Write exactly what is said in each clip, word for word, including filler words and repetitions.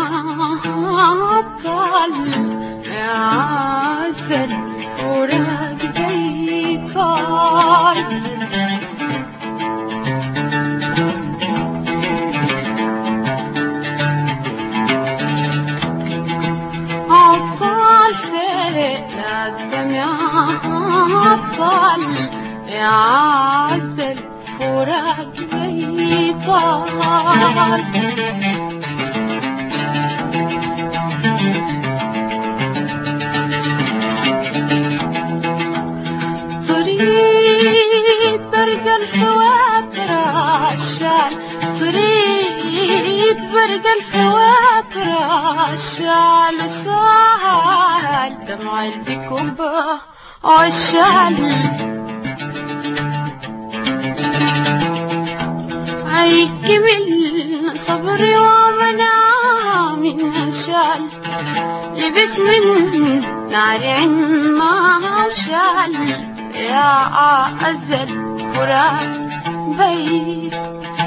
عطل يا عسل وراك بيطال عطل سيل الدم يا عطل يا عسل وراك بيطال تريد برق الخواطر عشان تريد برق الخواطر عشان وسهل دمع البكم عشان عيكمل صبري ومنامي انشال لبس من نار ما شال يا أزل فراق بيت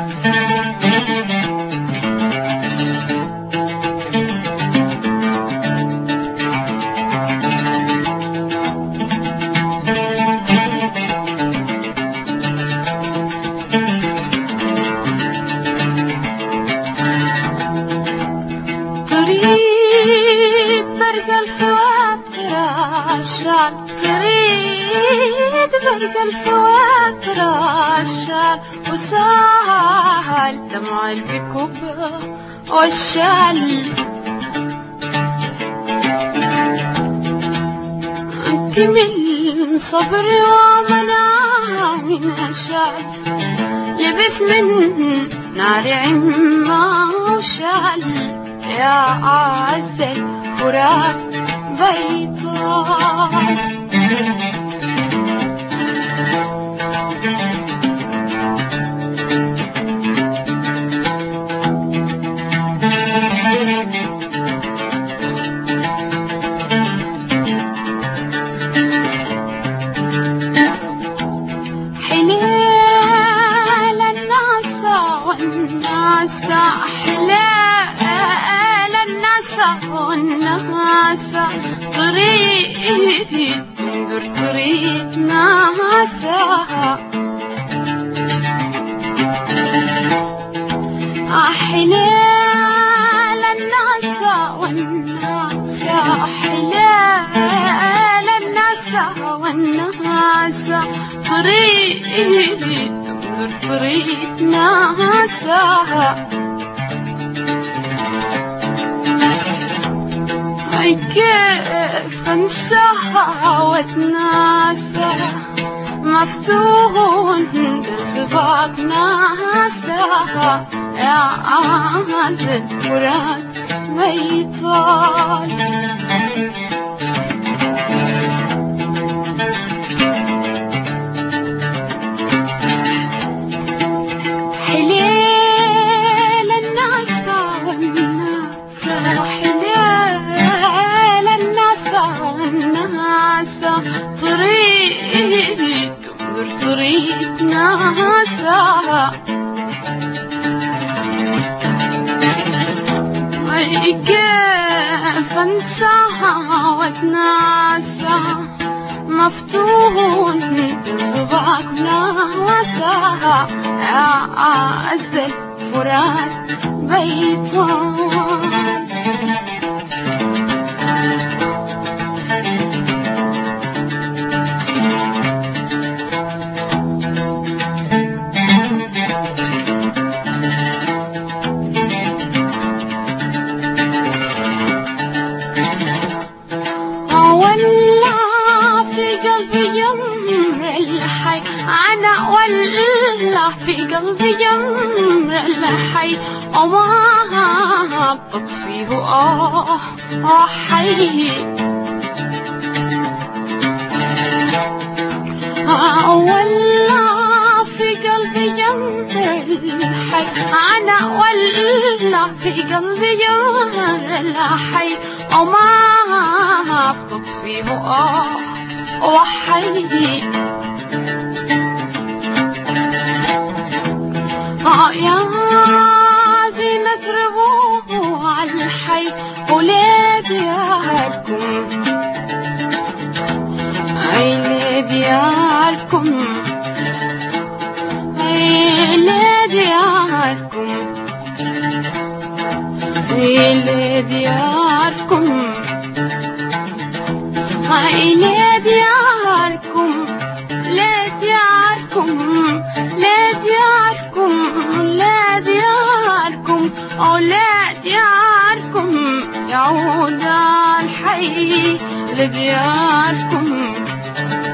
تريد برق الخواطر عشان تريد برق الخواطر عشان وسهل دمع البكوب والشال كمل صبري ومنامي نشال لبس من نار عما وشال يا أعز الفراق بيطال حلال الناس والناس حلال الناس والناس تريد تنظر تريد ناسها حلال الناس والناس حلال الناس والناس تريد تنظر تريد ناسها كيف انساها واتناسى مفتون بسباق ناساها يا عهد الفراق بيطال حلال الناس والناس حلال الناس والناس تريد تنظر تريد ناسها كيف انساها واتناسى مفتون بصبعك ناساها يا أعز الفراق بيطال في قلبي جمر الحي وما تطفيه آه آه حي ولا في قلبي جمر الحي أنا ولا في قلبي جمر الحي وما تطفيه آه آه حي يا زينة ربوع الحي لدياركم إلى دياركم لدياركم لدياركم لدياركم أو لدياركم يعود الحي لدياركم